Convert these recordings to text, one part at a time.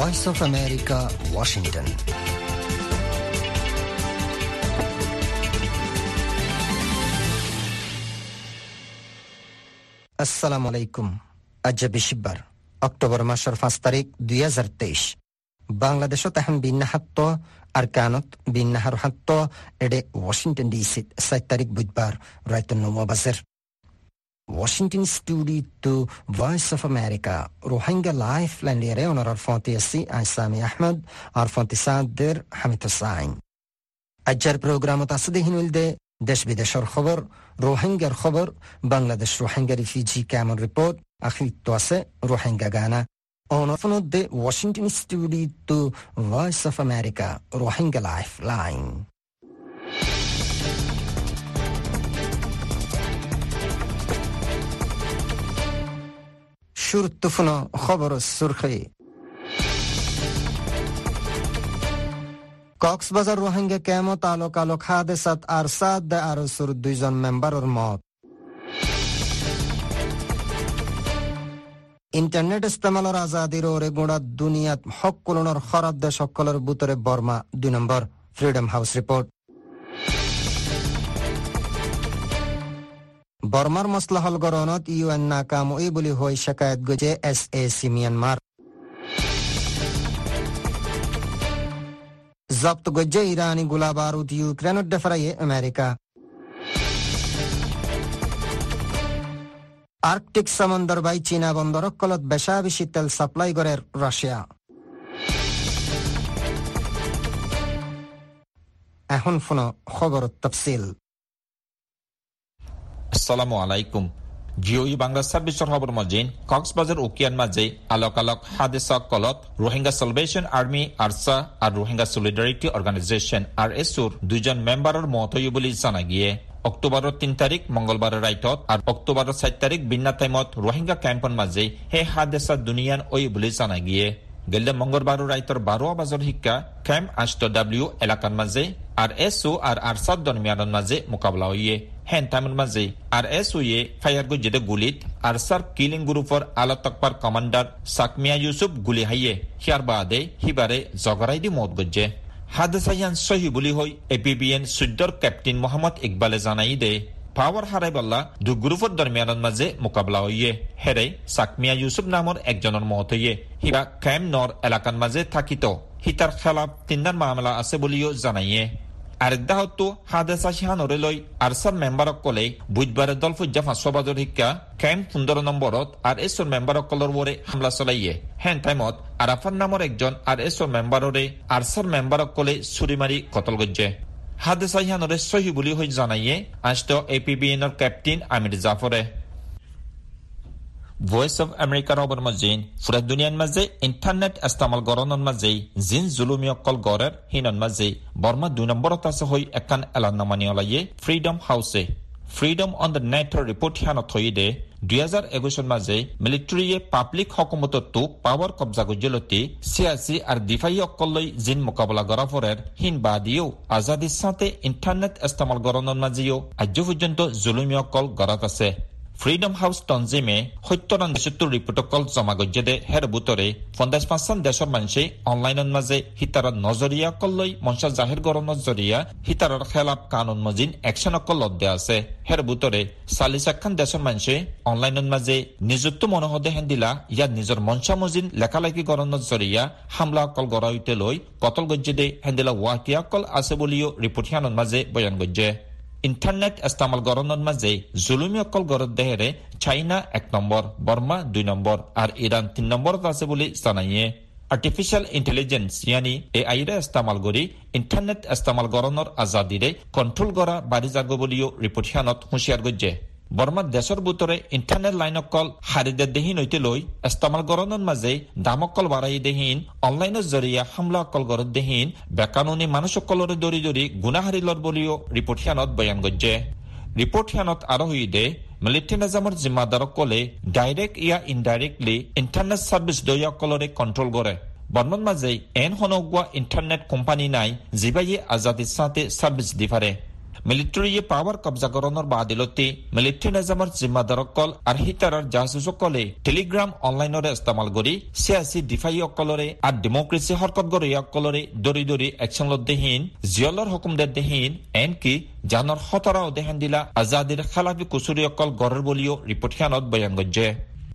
Voice of America, Washington. Assalamu alaikum. Ajab Shibbar. October মাসের 5 তারিখ 2023. বাংলাদেশত এখন বিন্নাহাত্ত আরকানত বিন্নাহার হাত্ত এডে ওয়াশিংটন ডিসি 7 তারিখ বুধবার রাত 9 বাজে Washington studio to Voice of America Rohingya Lifeline lere onar arfantisi Aisami Ahmed arfanti Sadir Hamid Hussain Ajjar programot asde hinulde desh bideshar khabar Rohingya khabar Bangladesh Rohingya refugee camp report akhir toase Rohingya gana onar de Washington studio to Voice of America Rohingya Lifeline শুরুত্তফুনো খবর সুরখি Cox's Bazar Rohingya camp তালুক হাদেসাত আরসাদ আরসুর 2 জন মেম্বারের মত ইন্টারনেট ইস্তেমালের আজাদির ওরে গোড়া দুনিয়াত হক কুলনের খরাব দেশ সকলের বুতরে Burma 2 number Freedom House report বর্মার মসলাহল গরনত ইউএন নাকাম ওই বলি হই শিকায়ত গজে এসএসি মিয়ানমার জব্ত গজে ইরানি গোলা বারুদ ইউক্রেনের ডেফরাইয়ে আমেরিকা আর্কটিক সমুদ্র বাই চীনা বন্দর কলত বেশা বেশি তেল সাপ্লাই করে রাশিয়া এখন ফোনো খবর তফসিল আসসালামু আলাইকুম জিওই বাংলা সার্ভিসৰ খবৰ মজিন কক্সবাজার উকিয়ান মাঝে আলোক হাদেসা কলত রোহিঙ্গা সালভেশন আর্মি আরসা আর রোহিঙ্গা সলিডারিটি অর্গানাইজেশন আরএসওর 2 জন মেম্বাৰৰ মত হই বলি জানা গিয়ে অক্টোবরের 3 তারিখ মঙ্গলবারের রাইতত আর অক্টোবরের 4 তারিখ বিন্না টাইমত রোহিঙ্গা ক্যাম্পৰ মাঝে হে হাদেসা দুনিয়ান ওই বলি জানা গিয়ে গেলে মঙ্গলবারের রাইতর 12 বাজর হিক্কা ক্যাম্প ASW এলাকার মাঝে আরএসও আর আরসাদ দরমিয়ানের মাঝে মোকাবিলা হইয়ে হেন টাইমের মাঝে আরএসও এ ফায়ার গজেদে গুলিত আরসার কিলিং গ্রুপর আলা তকবার কমান্ডার সাকমিয়া ইউসুফ গুলি হাইয়ে হিয়ার বাদে হিবারে জগরাইদি মত গজে হাদেসায়ান সহি বলি হই এপিবিএন সুদ্দর ক্যাপ্টেন মোহাম্মদ ইকবালে জানাই দে পাওয়ার হারাইবাল্লা 2 গ্রুপর দরমিয়ানের মাঝে মোকাবিলা হইয়ে হেরে সাকমিয়া ইউসুফ নামৰ একজনের মত হইয়ে হিবা ক্যাম্প নর এলাকার মাঝে থাকিত হিতার খেলাফ 3 মামলা আছে বলিও জানাইয়ে আরেকদাহতো হাদেসা শিহানরে লই আরসার মেম্বারক কলে বুধবারে দলফুজ্জা 5 বাজর হিক্কা ক্যাম্প 15 নম্বরত আর এসর মেম্বারক কলর ওরে হামলা চলাইয়ে হেন টাইমত আরাফান নামৰ একজন আর এসর মেম্বাররে আরসার মেম্বারক কলে ছুরি মারি কতল গজ্জে হাদেসা শিহানরে সহি বলি হই জানাইয়ে আষ্ট এপিবিএনর ক্যাপ্টেন আমির জাফরে ভয়েস অফ আমেরিকার খবর মজিন পুরা দুনিয়ার মাঝে ইন্টারনেট ইস্তেমাল গরনের মাঝে জিন জুলুমি অকল গরের হিনন মাঝে বর্মা 2 নম্বরত আছে হই একান এলানা মানি ওলাইয়ে ফ্রিডম হাউসে Freedom on the net report হিয়ানত হই দে 2021 মাঝে মিলিটারিয়ে পাবলিক হকুমতত পাওয়ার কবজা গজলতি সিয়াসি আর দিফাই অকলই জিন মোকাবিলা করা ফরের হিন বাদিও আজাদির সাথে ইন্টারনেট ইস্তেমাল গরনের মাঝেও আজ পর্যন্ত জুলুমি অকল গরাত আছে ফ্রিডম হাউস তনজিমে 70 রিপোর্টকল জমা গজ্জেদে হের বুতরে 55 দেশৰ মানুষে অনলাইনৰ মাঝে হিতাৰৰ নজরিয়া কল্লৈ মঞ্চ জাহির গৰণৰ জরিয়া হিতাৰৰ খেলাপ কানুন মজিন একশন অকল লদ্দে আছে হের বুতরে 40 দেশৰ মানুষে অনলাইনৰ মাঝে নিযুক্ত মনোহদে হেন্দিলা ইয়াত নিজৰ মঞ্চা মজিন লেখালেখি গৰণৰ জরিয়া হামলা অকল গড়াইতে লৈ কতল গজ্জেদে হেন্দিলা ওয়াকিয়া অকল আছে বলিও রিপোর্ট হিয়ানৰ মাঝে বয়ান গজ্জে ইন্টারনেট ইস্তেমাল গরনের মাঝে জুলুমি অকল গরত দেহেরে চাইনা 1 নম্বর বর্মা 2 নম্বর আর ইরান 3 নম্বরত আছে বলে জানাইয়ে আর্টিফিশিয়াল ইন্টেলিজেন্স ইয়ানি এআই রে ইস্তেমাল করি ইন্টারনেট ইস্তেমাল গরনের আজাদিরে কন্ট্রোল করা বাড়ি যাব বলিও রিপোর্ট হিয়ানত হুঁশিয়ার গজ্জে বর্মার দেশের বুতরে ইন্টারনেট লাইন অকল হারিদের দেহীন হইতে লই ইস্তেমাল গরনের মাঝে দাম অকল বাড়াই দেহীন অনলাইনের জরিয়া হামলা অকল গরত দেহীন বেকানুনি মানুষ অকলরে দরি দরি গুনাহারিলর বলিও রিপোর্ট হিয়ানত বয়ান গজ্জে রিপোর্ট হিয়ানত আরো হই দে মিলিটারি নিজামৰ জিম্মাদারক কলে ডাইরেক্ট ইয়া ইনডাইরেক্টলি ইন্টারনেট সার্ভিস দয়া অকলরে কন্ট্রোল করে বর্মন মাঝে এন হনগুয়া ইন্টারনেট কোম্পানি নাই জিবাইয়ে আজাদির সাথে সার্ভিস দি পারে মিলিটারিয়ে পাওয়ার কবজা করানোর বাদিলতে মিলিটারি নিজামৰ জিম্মাদাৰসকল আৰু হিটাৰৰ জাহাজসকলে টেলিগ্ৰাম অনলাইনৰে ইস্তেমাল কৰি সিয়াসী ডিফাই অকলৰে আৰু ডেমক্ৰেসি হৰকত গৰি অকলৰে দৰি দৰি একশন লদ্দেহীন জিয়লৰ হুকুম দেহীন এনকি জানৰ খতৰা দেহান দিলা আজাদিৰ খালাফি কুচুৰি অকল গৰৰ বলিও ৰিপৰ্টখানত বয়ান গজ্জে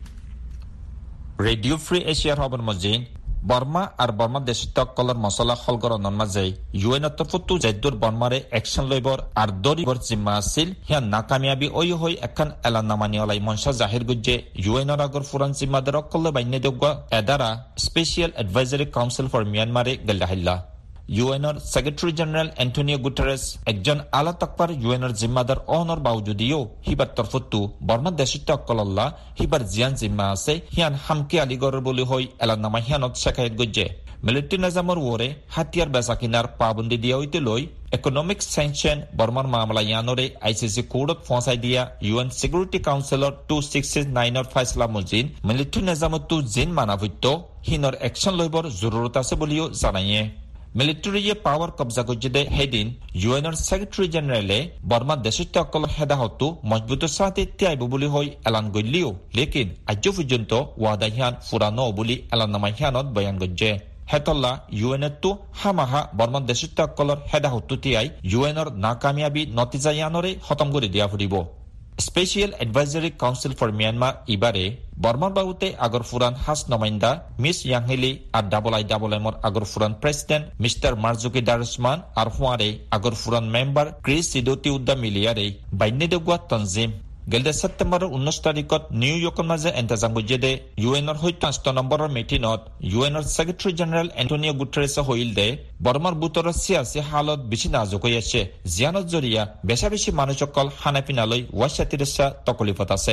ৰেডিঅ' ফ্ৰী এছিয়াৰ খবৰ মজিন বর্মা আর বর্মা দেশিতকলর মশলা হলগরণর মাঝে ইউএনের তরফতো জাইদুর বর্মারে একশন লইবর আর দরিবর জিম্মা আছিল হিয়া নাকামিয়াবি ওই হই একখান এলাননামানি অলাই মনসা জাহির গুজ্জে ইউএনের আগর ফুরান জিম্মাদের অকল্লে বাইনে দেওয়া এদারা স্পেশাল অ্যাডভাইজারি কাউন্সিল ফর মিয়ানমারে গেল্লাহিল্লা ইউএনের সেক্রেটারি জেনারেল অ্যান্টনিও গুটারেস একজন আলা তাকবার ইউএনের জিম্মাদার অহনর বাউজুদিও হিবার তরফতো বর্মা দেশিতকলল্লা হিবার জিয়ান জিম্মা আছে হিয়ান হামকি আলিগড়ের বলি হই এলাননামা হিয়ানত শেখায়ত গজ্জে মিলিটারি নিজামৰ ওরে হাতিয়ার বেচা কিনার পাবন্দি দিয়া হইতে লই ইকোনমিক স্যাংশন বর্মার মামলা ইয়ানরে আইসিসি কোর্টত পৌঁছাই দিয়া ইউএন সিকিউরিটি কাউন্সিলর 2669 এর ফয়সলা মজিন মিলিটারি নিজামতো জিন মানাভিত্য হিনর একশন লইবর জরুরত আছে বলিও জানাইয়ে মিলিটারিয়ে পাওয়ার কবজা গজ্জে হেদিন ইউএনের সেক্রেটারি জেনারেলে বর্মা দেশিতকল হেদাহতো মজবুত সাথে ত্যাইব বলি হই এলান গল্লিও লেকিন আজ পর্যন্ত ওয়াদা হিয়ান ফুরানো বলি এলাননামা হিয়ানত বয়ান গজ্জে হেতল্লা ইউএনের তো হামাহা বর্মা দেশিতকলর হেদাহতো তিয়াই ইউএনের নাকামিয়াবি নতিজা ইয়ানরে খতম করে দিয়া ফুরিব special advisory council for Myanmar ইবারে বর্মার বাবুতে আগর ফুরান হাস নমাইন্দা মিস ইয়াংহেলি আর ডাবল এমর আগর ফুরান প্রেসিডেন্ট মিস্টার মারজুকি দারুসমান আর হুয়ারে আগর ফুরান মেম্বার ক্রিস সিদোতি উদ্দা মিলিয়ারে বাইনে দেগুয়া তনজিম গেলদে সেপ্টেম্বরের 19 তারিখত নিউ ইয়র্কের মাঝে এন্তাজাম বুঝে ইউএনের হই 5 নম্বরের মিটিনত ইউএনের সেক্রেটারি জেনারেল অ্যান্টনিও গুটারেসে হইল দে বর্মার বুতরের সিয়াসী হালত বেশি নাজুক হয়ে আছে জিয়ানত জরিয়া বেশা বেশি মানুষসকল খানাপিনালৈ ওয়াশাতিরেসা তকলিফত আছে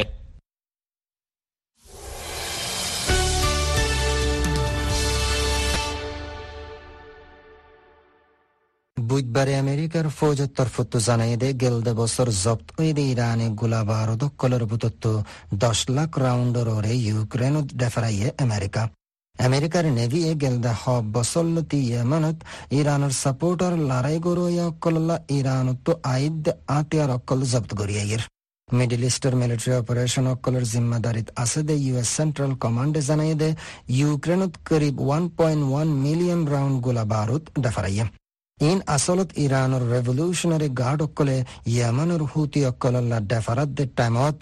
বুধবারে আমেরিকার ফৌজের তরফতো জানাই দে গেলদে বছর জব্দ হয়ে ইরানে গোলা বারুদ কলর বুতত্ব 10 লাখ রাউন্ডর ওরে ইউক্রেন ডেফারাইয়ে আমেরিকার নেভি এ গেলদে হব বসল্লতি ইয়েমানত ইরানের সাপোর্টার লড়াই গরোয়া কল্লা ইরানত আইদ আতিয়ার অকল জব্দ গরিয়াইয়ের মিডল ইস্টের মিলিটারি অপারেশন অকলের জিম্মাদারিত আছে দে ইউএস সেন্ট্রাল কমান্ডে জানাই দে ইউক্রেনত করিব 1.1 মিলিয়ন রাউন্ড গোলা বারুদ ডেফারাইয়ে ইন আসলত ইরানের রেভলিউশনারি গার্ড অকলে ইয়েমানের হুতি অকলল্লা ডেফারাত দে টাইমত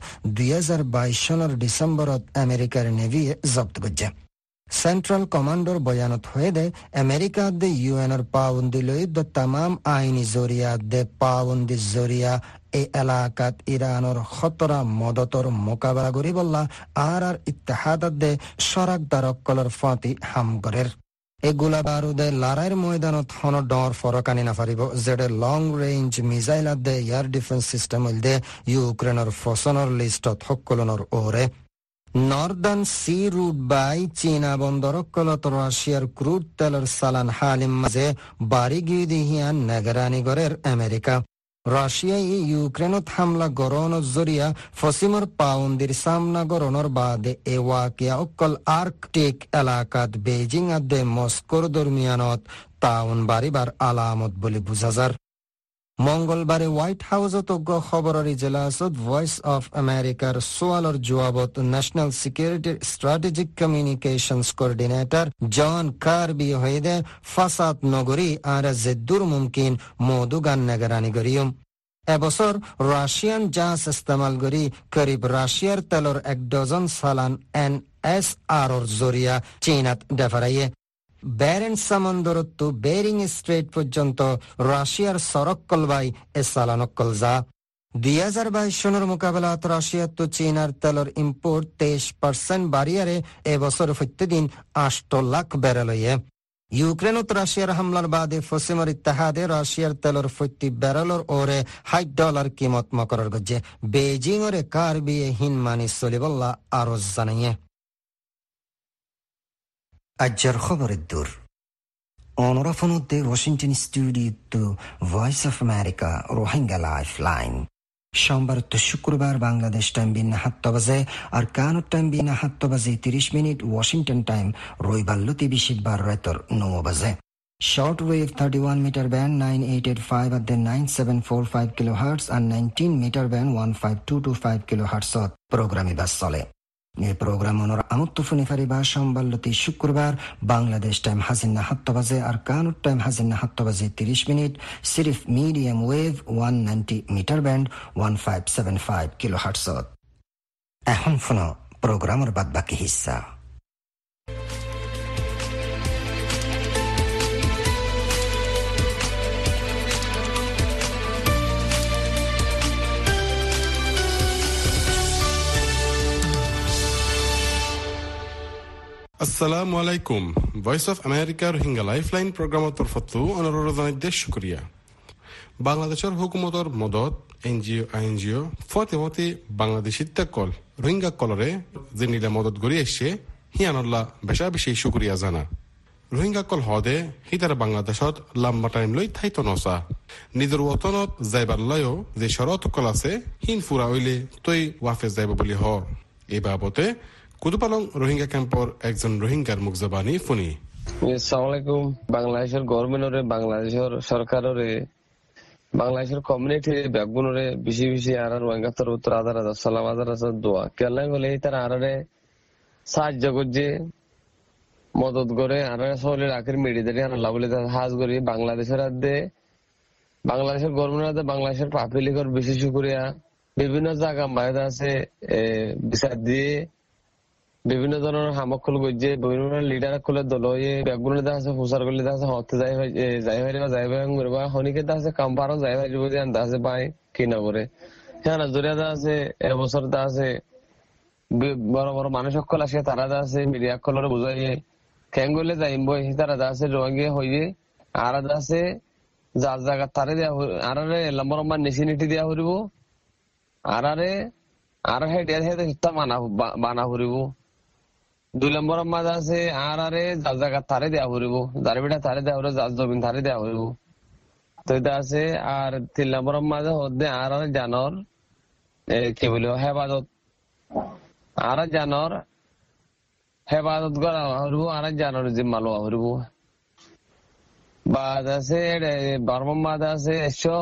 2022 সনের ডিসেম্বরত আমেরিকার নেভি জব্দ গজ্জে সেন্ট্রাল কমান্ডর বয়ানত হয়ে দে আমেরিকা দে ইউএনের পাউন্দি লই দ তামাম আইনি জরিয়া দে পাউন্দি জরিয়া এ এলাকাত ইরানের খতরা মদতর মোকাবেলা করি বললা আর ইত্তেহাদাত দে সরাকদার অকলের ফাঁতি হামগরের এগুলা বারুদে লড়াইয়ের ময়দানত হন ডর ফরকানি না পারিব যেটা লং রেঞ্জ মিসাইল দে এয়ার ডিফেন্স সিস্টেম দে ইউক্রেনের ফসনের লিস্টত হকলনের ওরে নর্দার্ন সি রুট বাই চীনা বন্দর কলত রাশিয়ার ক্রুড তেলের সালান হালিম মাঝে বাড়ি গিয়ে দিহিয়ান নেগরানি গরের আমেরিকা রাশিয়ায় ইউক্রেনত হামলা গরণর জরিয়া ফসিমর পাউন্দির সামনা গরণর বাদে এ ওয়াকিয়া অকল আর্কটিক এলাকাত বেজিং আদে মস্কোর দরমিয়ানত তাউন বাড়িবার আলামত বলে বুঝাজার মঙ্গলবারে হোয়াইট হাউসত খবরের ইজলাসত ভয়েস অফ আমেরিকার সোয়ালর জবাবত ন্যাশনাল সিকিউরিটির strategic communications coordinator John Kirby হইদে ফাসাদ নগরী আর জেদ্দুর মুমকিন মধুগান নেগরানি গরিয়ম এবছর রাশিয়ান জাহাজ ইস্তেমাল করি করিব রাশিয়ার তেলর 1 ডজন সালান NSR জরিয়া চীনাত ডেফারাইয়ে ব্যারেন্ট সামন্দরত্ব বেরিং স্ট্রেট পর্যন্ত রাশিয়ার সরক্কলবাই এ সালানক্কল যা 2022 সনের মোকাবেলাত রাশিয়ার তো চীনার তেলর ইম্পোর্ট 23% বাড়িয়ারে এবছর প্রতিদিন 8 লাখ ব্যারেল হইয়ে ইউক্রেনত রাশিয়ার হামলার বাদে পশ্চিমের ইত্তেহাদে রাশিয়ার তেলর প্রতি ব্যারেলর ওরে $100 কিমত মকরর গজ্জে বেজিং ওরে কারবিয়ে হিনমানি সলিবল্লা আরো জানাইয়ে আজ্জার খবরের দূর অনরাফনুদ্দে Washington studio voice of America Rohingya lifeline সোমবার তো শুক্রবার বাংলাদেশ টাইম বিনা 7 বাজে আর কানাডা টাইম বিনা 7 বাজে 30 মিনিট ওয়াশিংটন টাইম রবিবার লতি 20 রাতের 9 বাজে Shortwave 31 meter band 9885 at the 9745 kHz and 19 meter band 15225 kHz programme bas chole. এই প্রোগ্রাম ওনার আমত্তফুনি ফারিবা সম্বাল্লতি শুক্রবার বাংলাদেশ টাইম হাজিনা 7 বাজে আর কানুর টাইম হাজিনা 7 বাজে 30 মিনিট সিরিফ medium wave 190 metre band 1575 kilohertz. এখন শুনো প্রোগ্রামের বাদবাকি হিস্সা। আসসালামু আলাইকুম। Voice of America Rohingya lifeline প্রোগ্রামৰ তৰফতো অনুৰোধ জনাই শুক্ৰিয়া। বাংলাদেশের হুকুমতর মদত এনজিও ফতে বাংলাদেশী তেকল রোহিঙ্গা কলরে যে নিলে মদত গড়ি এসছে হিয়ানল্লাহ বেশা বেশি শুক্রিয়া জানা। রোহিঙ্গা কল হদে হিতার বাংলাদেশত লম্বা টাইম লৈ ঠাইত নচা নিজের ওতনত যাইবার লয়ও যে শরত কল আছে হিন ফুরা হইলে তৈ ওয়াফেজ যাইব বুলি হ। এই বাবতে কুদুপালং রোহিঙ্গা ক্যাম্পর একজন রোহিঙ্গার মুখ জবানি শুনি। আসসালামু আলাইকুম। বাংলাদেশের গভর্নমেন্টরে, বাংলাদেশের সরকাররে, বাংলাদেশের কমিউনিটি ব্যাকগুণরে বেশি বেশি আর রোহিঙ্গাতর উত্তর আদার সালাম আদার দোয়া কেলাই বলে তারা আরে সাহায্য করছে মদত করে আর সহলে রাখের মিডিয়াতে আল্লাহ বলে হাজ করি বাংলাদেশের আদে বাংলাদেশের গভর্নমেন্ট বাংলাদেশের পাবলিকের বেশি শুকরিয়া। বিভিন্ন জায়গা বাইরে আছে বিচার দিয়ে বিভিন্ন ধরনের হামকল গজে বিভিন্ন লিডার খুলে দল হয়ে ব্যাকগুলো আছে প্রচার করলে আছে হতে যাই বা হনিকে আছে কাম্পারও যাই যদি আনতে আছে পাই কি না করে হ্যাঁ জরিয়া আছে এবছর আছে বড় বড় মানুষ সকল আসে তারা আছে মিডিয়া কলরে বুঝাইয়ে খেঙ্গলে যাইম বই তারা আছে রোহিঙ্গা হইয়ে আর আছে যার জায়গা তারে দেওয়া আর লম্বা লম্বা নিচে নিটি দেওয়া হরিব আর হেটা বানা হরিব। 2 নম্বর মাঝ আছে আর যার জায়গা তারে দেওয়া হরিব যার বেটা তারে দেওয়া হরিব যার জমিন তারে দেওয়া হরিব। তো এটা আছে আর 3 নম্বর মাঝে হচ্ছে আর জানর কি বলবো হেফাজত আর জানর হেফাজত করা হরিব আর জানর জিম্মা লওয়া হরিব। বাদ আছে 12 মাঝ আছে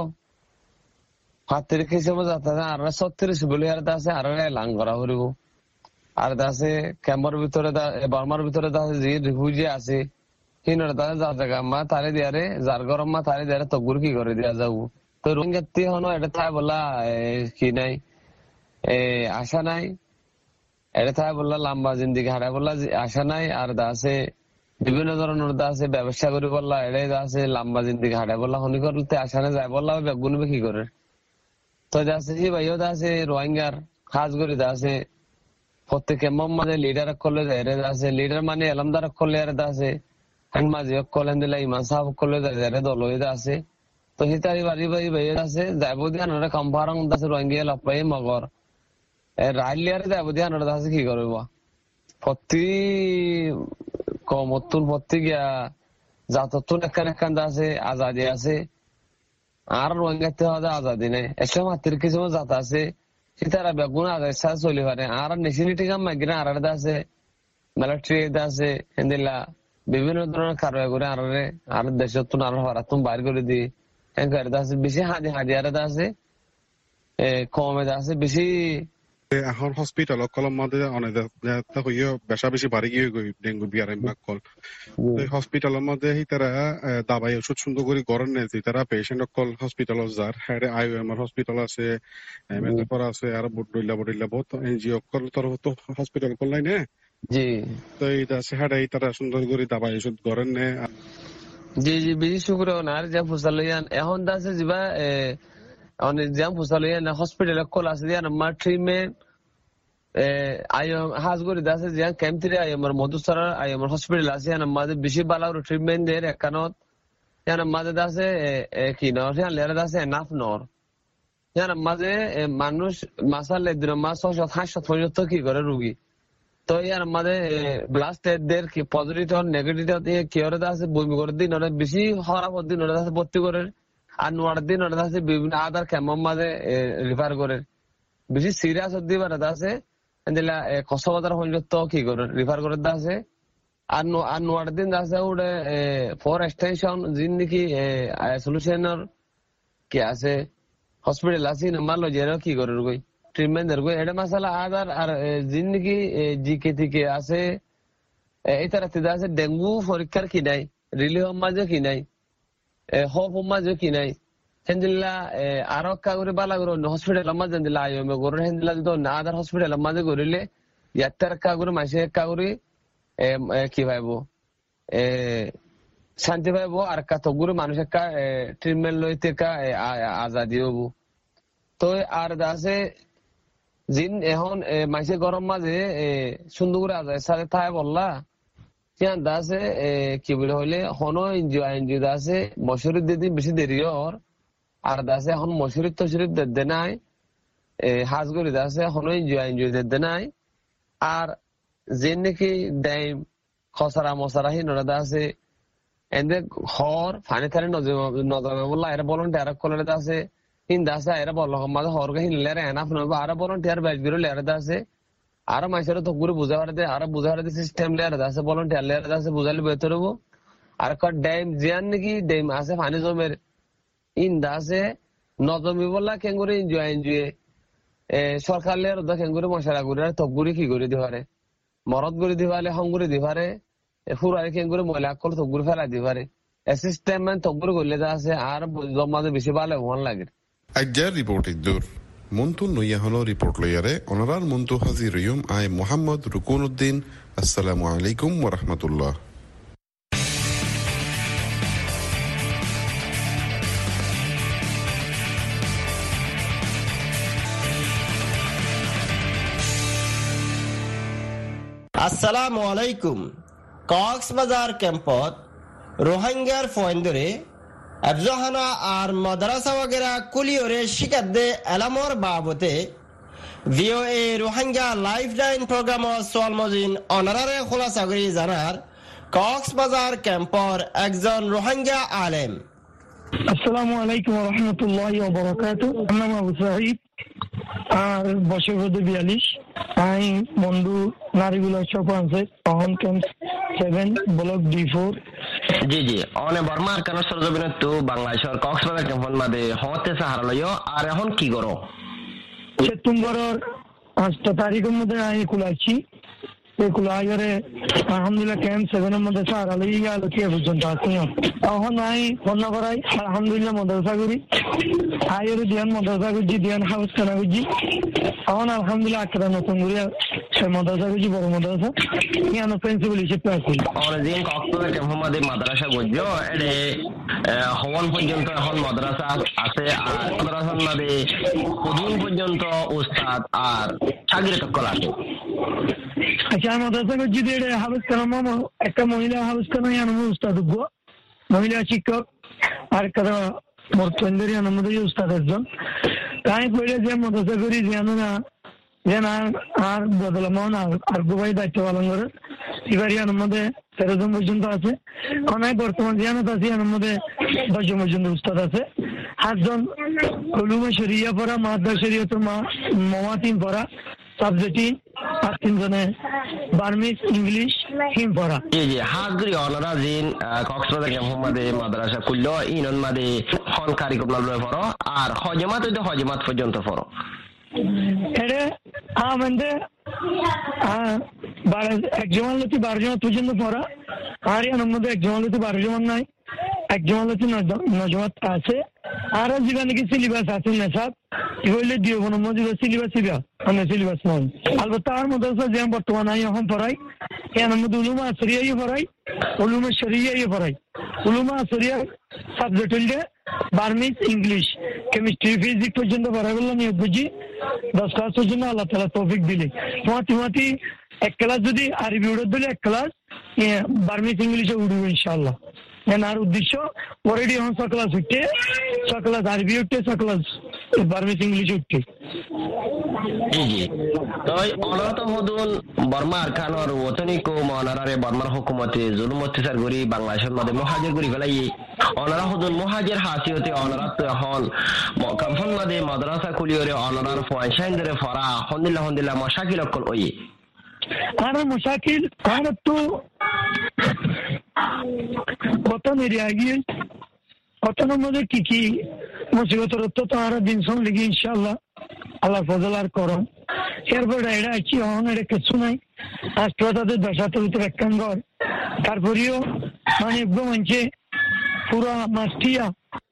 137 আর 36 বলে আর আছে আর লাং করা হরিব। আর আছে ক্যাম্পের ভিতরে বার্মার ভিতরে যে রিফিউজি আছে হিনর যার জায়গা মা তারে দিয়ারে যার গরম মা তারে দিয়ারে তগুর কি করে দিয়া যাবো। তো রোহিঙ্গাতে হনো এটা থাই বলা কি নাই আশা নাই, এটা থাই বললা লম্বা জিন্দিগি হারা বললা আশা নাই। আর আছে বিভিন্ন ধরনের আছে ব্যবসা করি বললা এটাই আছে লম্বা জিন্দিগি হারা বললা হনি করতে আশা নাই যায় বললা বেগুন কি করে। তো আছে হি ভাইও আছে রোহিঙ্গার খাস করে আছে প্রত্যেকে মাঝে লিডার করলে যায় আছে লিডার মানে এলামদার করলে আছে হ্যান্ড মাঝে কলেন দিলা ইমান সাহেব করলে যায় দল হয়ে আছে। তো হিতারি বাড়ি বাড়ি ভাইও আছে যাইব দিয়ে আনারা কম্পারং আছে রোহিঙ্গা লাপাই মগর রাইলিয়ারে যাইব দিয়ে আনারা আছে কি করব প্রতি কমতুন প্রতি গিয়া যাততুন এখান আছে আজাদি আছে আর রোহিঙ্গাতে হওয়া আজাদি নেই। এসব হাতের কিছু জাত আছে সীতারা বেগুন আদায় চলি পারে আর নেশিনিটি কাম মাগিনা আর আছে মিলিটারি আছে হিন্দিলা বিভিন্ন ধরনের কারবার করে আর দেশত আর হরাতুন বাইর করে দি আছে বেশি হাজি আর আছে কমে আছে বেশি। এখন হসপিটাল কলম মধ্যে অনেক বেশা বেশি বাড়ি গিয়ে ডেঙ্গু বিয়ার কল হসপিটালের মধ্যে তারা দাবাই ওষুধ সুন্দর করে গরম নেই তারা পেশেন্ট কল হসপিটাল যার হ্যাঁ IOM হসপিটাল আছে মেদিনীপুর আছে আর বডইলা বহুত এনজিও কল তরফ তো হসপিটাল কল নাই না জি। তো এটা আছে হ্যাঁ তারা সুন্দর করে দাবাই ওষুধ গরম নেই জি জি বেশি শুক্র আর যা ফুসাল এখন আছে যা অনেক জ্যাম ফুসাল হসপিটাল কল আছে দিয়ে আমার ট্রিটমেন্ট হাজ করে আছে যে ক্যাম্পে আমার মধুসরা আমার হসপিটাল আছে আমাদের বেশি ভালো ট্রিটমেন্ট দেয় একানত আমাদের আছে কি নর আছে এনাফ নর মাঝে মানুষ মাসালে দিন মাস 700 পর্যন্ত কি করে রুগী। তো ইয়ার মাঝে ব্লাড টেস্টদের কি পজিটিভ নেগেটিভ কি আছে বমি করে দিন বেশি খারাপ দিন আছে ভর্তি করে আর নোয়ার দিন আছে বিভিন্ন আদার ক্যাম্পের মাঝে রিফার করে বেশি সিরিয়াস দিবার আছে কক্সবাজার পর্যন্ত কি করে রিফার করে আছে আর নোয়ার দিন আছে ওটা ফর এক্সটেনশন জিন্দিগি সলিউশনের কি আছে হসপিটাল আছে মারলো যে কি করে গই ট্রিটমেন্ট এর গই এটা মাসালা আদার আর জিন্দিগি জিকে থেকে আছে এই তারাতে আছে ডেঙ্গু পরীক্ষার কি নাই রিলিফ মাঝে কি নাই হপ মাঝে কি নাই হেন্দিল্লা আরো কাগরে বালা করে হসপিটাল মাঝে দিলা আইএমএ করে হেন্দিল্লা যদি আদার হসপিটাল মাঝে করিলে ইয়াত্তার কাগরে মাসে কাগরে কি ভাইবো শান্তি পাইব আর কতগুলো মানুষ একটা ট্রিটমেন্ট লইতে আজাদি হব তো আর আছে জিন এখন মাসে গরম মাঝে সুন্দর করে আজাদ সাথে থাই বললা সিয়ান দাসে কি বলে হইলে হনো এনজিও দাসে মশুরি দিন বেশি দেরি আর দাসে এখন মশুরি তশুরি দে নাই হাজ করে দাসে হনো এনজিও দে নাই আর যে নাকি ডাইম খসরা মশারা হিনরা দাসে এনে হর ফানি থানি নজমে বললা এরা ভলান্টিয়ার কলে দাসে হিন দাসে এরা বলল মাঝে হর গে হিনলে রে এনাফ নব আর ভলান্টিয়ার ব্যাচ গিরো লেরে দাসে আর মাইসের তো গুরে বুঝা পারে আর বুঝা পারে সিস্টেম লেরে দাসে ভলান্টিয়ার লেরে দাসে বুঝালে বেতর হবো আর ক ড্যাম জিয়ান নাকি ড্যাম আছে ফানি জমের ইন দাসে নজমি বললা কেঙ্গুরে এনজিও সরকার লেরে দা কেঙ্গুরে মশারা গুরে আর তগুরি কি করে দিবারে মরদ করে দিবারে হংগুরে দিবারে ফুরারে কেঙ্গুরে ময়লা কল তগুরি ফেলা দিবারে সিস্টেম মান তগুরি করলে আছে আর জমাতে বেশি ভালো হওয়ার লাগে আজ্জার রিপোর্ট ইদুর মন্তু নইয়াহনো রিপোর্ট লইয়ারে অনারার মন্তু হাজির ইয়ুম আই মোহাম্মদ রুকুনউদ্দিন আসসালামু আলাইকুম ওয়া রাহমাতুল্লাহ আসসালামু আলাইকুম কক্সবাজার ক্যাম্পত রোহিঙ্গার ফয়েন্দরে আফজাহানা আর মাদ্রাসা ওয়াগেরা কুলিয়রে শিকাদ্দে এলামর বাবতে ভিওএ রোহিঙ্গা লাইফলাইন প্রোগ্রাম সোয়াল মজিন অনারারে খোলাসাগরি জানার কক্সবাজার ক্যাম্পর একজন রোহিঙ্গা আলেম। আসসালামু আলাইকুম ওয়া রাহমাতুল্লাহি ওয়া বারাকাতুহু। আমার নাম আবু সাঈদ আর বছর 42 আই বন্ধু নারীগুলা সব আছে অন ক্যাম্প 7 ব্লক D4 জি অনে বর্মার কারণ সরজবিন তো বাংলাদেশের কক্সবাজার ক্যাম্পন মাদে হতে সাহারা লইও আর এখন কি করো সেপ্টেম্বরের 5 তারিখের মধ্যে আমি কুলাচ্ছি এই কুলাইরে আলহামদুলিল্লাহ ক্যাম্প 7 এর মধ্যে সাহারা লইয়া লতি পর্যন্ত আছি এখন আমি ফোন করাই আলহামদুলিল্লাহ মাদ্রাসা করি আইরে দিয়ান মাদ্রাসা করি দিয়ান হাউস কানা করি এখন আলহামদুলিল্লাহ একটা নতুন করে মাদ্রাসা করি বড় মাদ্রাসা ইয়ানো প্রিন্সিপাল হিসেবে আছি অনেকদিন কক্সবাজার ক্যাম্প মাদে মাদ্রাসা গজ্জো এডে হওয়ান পর্যন্ত এখন মাদ্রাসা আছে আর মাদ্রাসার মাদে কদিন পর্যন্ত উস্তাদ আর ছাগির সকল আছে। আচ্ছা মাদ্রাসা করছি হাউস কানা একটা মহিলা হাউস কানা ইয়ানো উস্তাদ মহিলা শিক্ষক আর কারা মোর কেন্দ্রীয় আমাদের উস্তাদ একজন তাই পড়ে যে মাদ্রাসা করি জানো না যেন আর বদলামন আর গোবাই দায়িত্ব পালন করে এবার ইয়ার মধ্যে 13 জন পর্যন্ত আছে অনেক বর্তমান জানাত আছে ইয়ার মধ্যে 10 জন পর্যন্ত উস্তাদ আছে 8 জন উলুমে শরিয়া পড়া মাদ্রাসা শরিয়ত মাওয়াতিন পড়া সাবজেক্টই আর 3 জনে বার্মিজ ইংলিশ হিম পড়া জি হাগরি অনারা জিন কক্সবাজার ক্যাম্প মাদে মাদ্রাসা কুল্লো ইনন মাদে হন কারিকুলাম লয় পড়ো আর হজমাত হইতে হজমাত পর্যন্ত পড়ো এরে আমাদের এক জমান লতি 12 জন পর্যন্ত পড়া আর ইয়ার মধ্যে এক জমান লতি 12 জন নাই এক জমান লতি 9 জন আছে আর যেটা নাকি সিলেবাস আছে নেশাত হইলে দিও কোনো মজুদ সিলেবাস দিবা মানে সিলেবাস নাই আলবত্তা আর মাদ্রাসা যে বর্তমান আই এখন পড়াই ইয়ার মধ্যে উলুমা শরিয়াই পড়াই উলুমা শরিয়াই পড়াই উলুমা শরিয়া সাবজেক্ট হইলে বার্মিজ ইংলিশ কেমিস্ট্রি ফিজিক্স পর্যন্ত পড়াগুলো নিয়ে বুঝি 10 ক্লাস পর্যন্ত আল্লাহ তাআলা তৌফিক দিলে তোমাতি এক ক্লাস যদি আরবি উড়ে দিলে এক ক্লাস বার্মিজ ইংলিশে উঠবে ইনশাআল্লাহ এনার উদ্দেশ্য অলরেডি এখন ক্লাস উঠতে ক্লাস আরবি উঠতে ক্লাস বার্মিজ ইংলিশ উঠতে জি তো অনত মদুন বর্মার খানর ওতনি কো মনারারে বর্মার হুকুমতে জুলুম অত্যাচার করি বাংলাদেশের মধ্যে মহাজের করি ফেলাই অনারা হুদুন মহাজের হাসিয়তে অনারা তো এখন কাম্পন মাদে মাদ্রাসা কুলিয়রে অনারার ফয়সাইন্দরে ফরা হন্দিল্লাহ মশাকিল অকল ওই আর মশাকিল আর তো কত এরিয়া গিয়ে কতনের মধ্যে কি মুসিবতের তো আর দিন শুন লিখি ইনশাআল্লাহ আল্লাহ ফজল আর করম এরপর এটা আছি এটা কিছু নাই রাষ্ট্রতাদের দশাতের ভিতরে একখান ঘর তারপরেও মানে মানছে পুরা মাস্টিয়া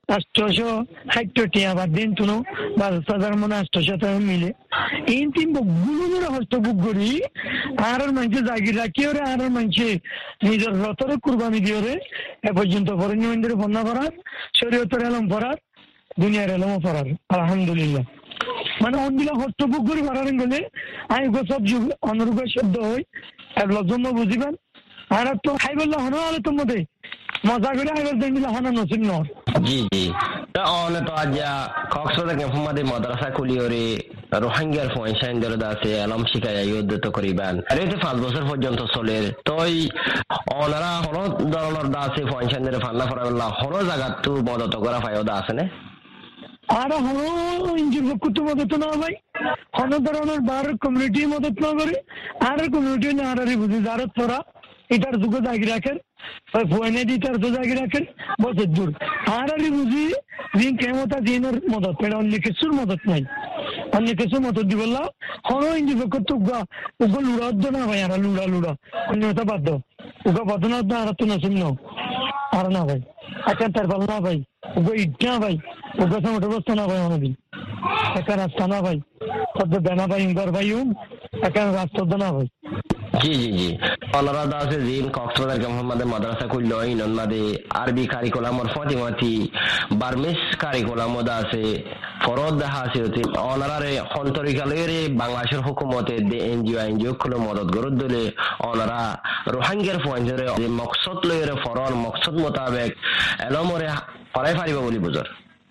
860 টিয়া বাদ দিন তুনো 12,000 মনে 800 মিলে এই তিন গুলো হস্তবুক করি আর মানুষের জাগির রাখি ওরে আর মানুষে নিজের রতরে কুরবানি দিয়ে ওরে এ পর্যন্ত পরঞ্জমেন্দ্রে বন্যা করার শরীয়তের এলম পড়ার দুনিয়ার এলমও পড়ার আলহামদুলিল্লাহ মানে অন্যগুলা হস্তবুক করে পড়ারেন গেলে আমি সব যুগ অনুরূপ শব্দ হই এক লজ্জন্য বুঝিবেন আর তো খাই বললে হনো আলো তোর মধ্যে মজা করে আইবার দেন দিলে হনা নসিব নয় জি জি তা অনে তো আজ কক্সবাজার ক্যাম্পাসে মাদ্রাসা খুলিওরে রোহিঙ্গার ফয়সাইনদের দাসে আলম শিখায় উদ্যত করিবেন আর এতে 5 বছর পর্যন্ত চলে তই অনারা হলো ধরনের দাসে ফয়সাইনদের ফান্না ফরাল্লাহ হলো জায়গাতো মদত করা ফায়দা আছে না আর হলো ইঞ্জিন কুতু মদত না ভাই হলো ধরনের বার কমিউনিটি মদত না করে আর কমিউনিটি না আর বুঝি জারত পড়া এটার যুগে জাগি রাখেন ফোনে দিতার তো জাগি রাখেন বসে দূর আর বুঝি দিন কেমতা দিনের মদত এটা অন্য কিছুর মদত নাই অন্য কিছুর মদত দিব না হলো ইঞ্জিন কুতু উগো লুড়া না ভাই আর লুড়া অন্যটা বাদ দাও উগা বদনা আর তো নসিম নাও আর না ভাই আচ্ছা তার বল না ভাই উগো ইটা ভাই উগো সময় বসতে না ভাই অনেকদিন একটা রাস্তা না ভাই সদ্য দেনা ভাই ইঙ্গর ভাই একটা রাস্তা না ভাই জি জি জি অনারা দাসে জিন কক্সবাজার ক্যাম্পাসে মাদ্রাসা খুললো ইনন মাদে আরবি কারিকুলাম আর ফাতিমাতি বার্মিস কারিকুলাম দাসে ফরদ দেখা আছে অনারারে অন্তরিকালের বাংলাদেশের হুকুমতে এনজিও খুলে মদত গরত দিলে অনারা রোহিঙ্গার ফয়জরে যে মকসদ লইরে ফরন মকসদ মোতাবেক এলমরে পড়াই পারিব বলি বুঝর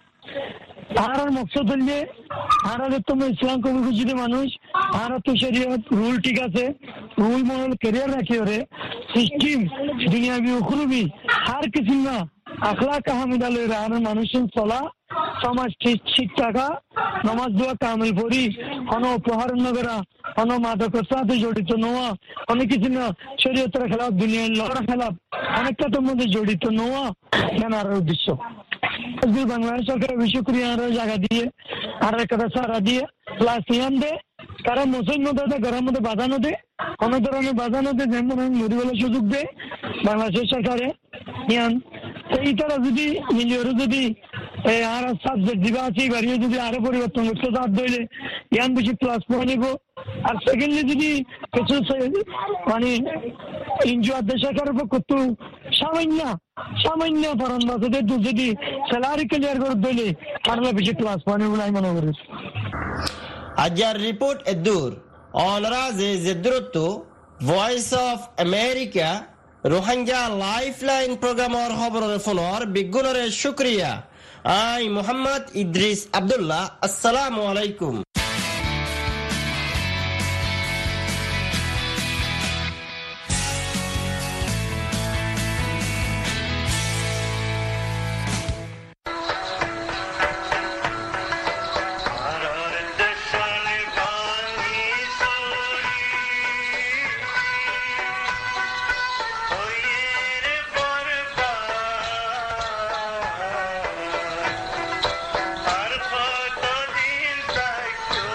আর মকসদ হলে আর তোমরা ইসলাম কমিটি মানুষ আর তো শরীয়ত রুল ঠিক আছে রুল মডেল ক্যারিয়ার রাখি ওরে সিস্টেম দুনিয়াবি উখরুবি আর কিছু না আখলাক আহমেদা লই আর মানুষের চলা সমাজ ঠিক থাকা নামাজ দোয়া কামিল করি কোনো উপহার নগরা কোনো মাদকের সাথে জড়িত নোয়া অনেক কিছু না শরীয়তের খেলাফ দুনিয়ার লড়া খেলাফ অনেকটা তোর মধ্যে জড়িত নোয়া জানার উদ্দেশ্য বাংলাদেশ সরকারের বেশি করে জায়গা দিয়ে আর একটা সারা দিয়ে প্লাস ইয়ান দে কারণ মুসলিম মধ্যে ঘরের মধ্যে বাঁধানো দে কোনো ধরনের বাঁধানো দে যেমন মরিবেলার সুযোগ দে বাংলাদেশ সরকারে ইয়ান এই তারা যদি মিলিয়রও যদি আর সাবজেক্ট দিবা আছে বাড়িয়ে যদি আরো পরিবর্তন করতে চাপ দইলে ইয়ান বেশি প্লাস পয়েন্ট নিব আর সেকেন্ডলি যদি কিছু মানে ইনজুয়ার সরকারের কত সামান্য ফরন বাসে যদি স্যালারি ক্লিয়ার করে দিলে আরো বেশি প্লাস পয়েন্ট বলে মনে করি আজার রিপোর্ট এদুর অনরা যে দূরত্ব voice of America Rohingya lifeline প্রোগ্রামর খবরের ফোনর বিজ্ঞানের শুক্রিয়া আই মোহাম্মদ ইদ্রিস আব্দুল্লাহ আসসালামু আলাইকুম Thank you.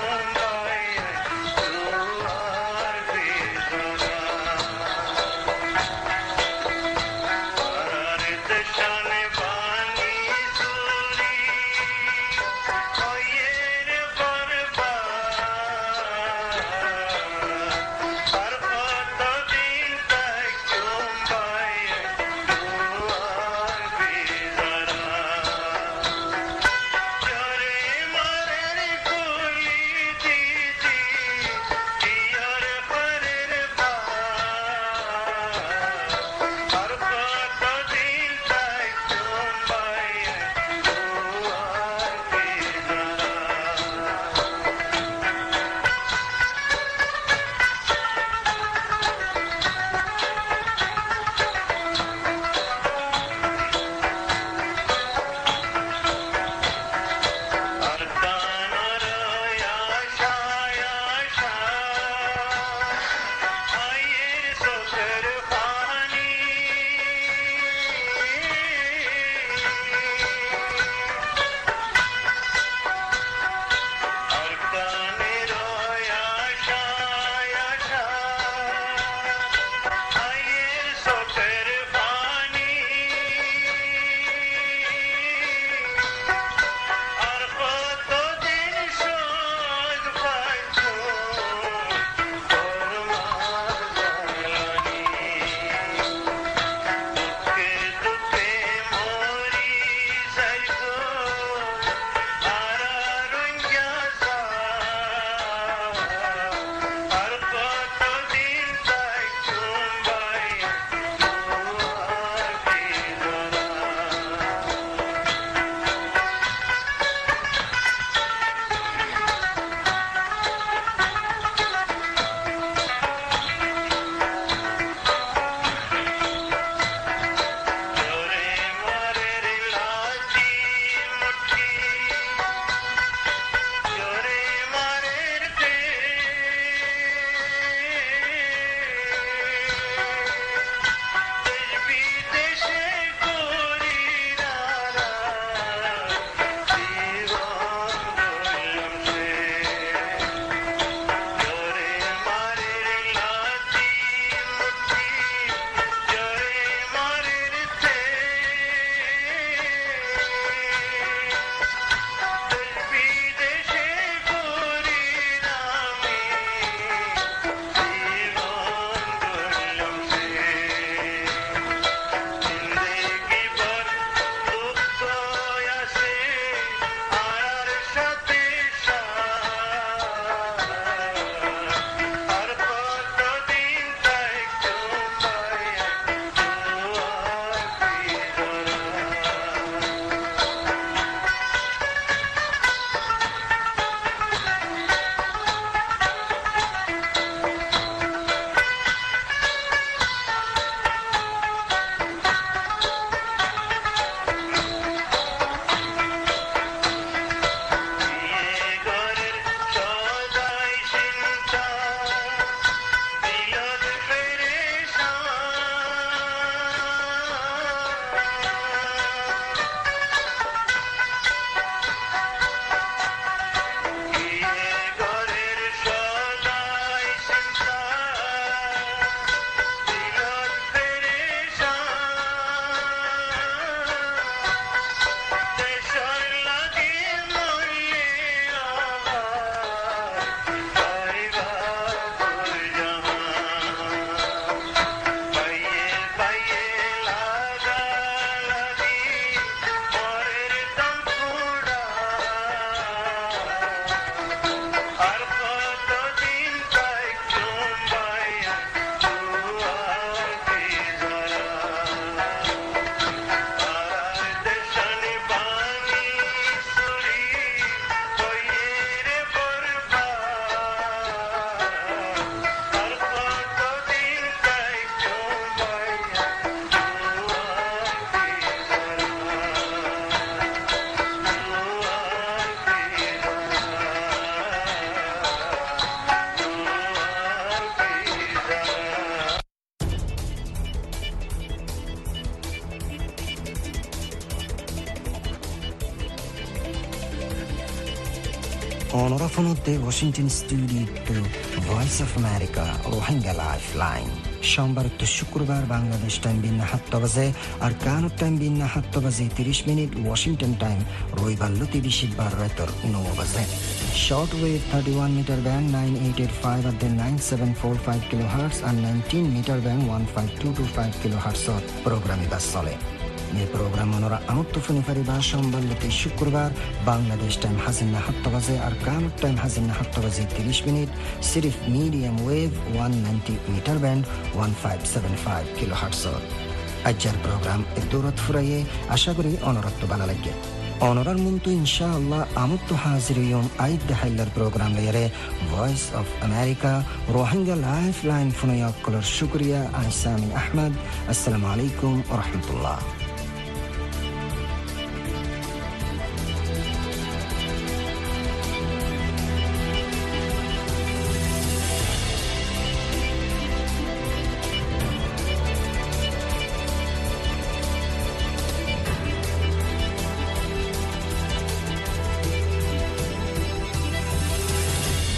অনরাফনতে Washington studio to voice of America Rohingya life line সোমবার তো শুক্রবার বাংলাদেশ টাইম বিন্না 7 বাজে আর কানুর টাইম বিন্না 7 বাজে 30 মিনিট ওয়াশিংটন টাইম রবিবার লতি বিশিবার রাতর 9 বাজে short wave 31 metre band 9885 at the 9745 kilohertz and 19 meter band 15225 kilohertz প্রোগ্রামে বাস চলে এই প্রোগ্রাম ওনারা আমত্ত ফোনিফারি বা সোমবার লতি শুক্রবার বাংলাদেশ টাইম হাজিনা 7 বাজে আর কানুর টাইম হাজিনা 7 বাজে 30 মিনিট সিরিফ medium wave 190 metre band 1575 kilohertz আজকের প্রোগ্রাম দৌলত ফুরাইয়ে আশা করি অনরত্ব বানা লাগে অনরার মুন্তু ইনশাআল্লাহ আমত্ত হাজির ইয়ম আইদ দেহাইলার প্রোগ্রাম লেয়ারে voice of America Rohingya life line ফোনয়াক কলার শুক্রিয়া আইসামি আহমদ আসসালামু আলাইকুম ওয়া রাহমাতুল্লাহ